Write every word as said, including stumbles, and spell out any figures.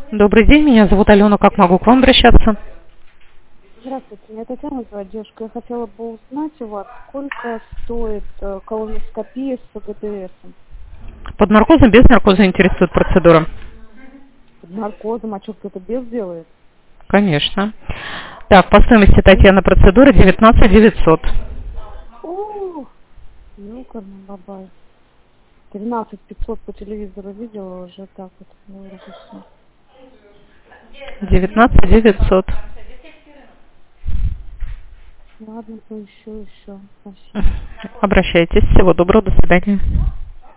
Добрый день, меня зовут Алена. Как могу к вам обращаться? Здравствуйте, меня Татьяна зовут, девушка. Я хотела бы узнать у вас, сколько стоит э, колоноскопия с ПГТСом? Под наркозом, без наркоза интересует процедура? Под наркозом, а что, кто-то без делает? Конечно. Так, по стоимости, Татьяна, процедура девятнадцать девятьсот. О, ёкарный бабай. тринадцать пятьсот по телевизору видела уже так вот. Ну, вроде всё. девятнадцать девятьсот. Ладно, поищу еще. Спасибо. Обращайтесь. Всего доброго, до свидания.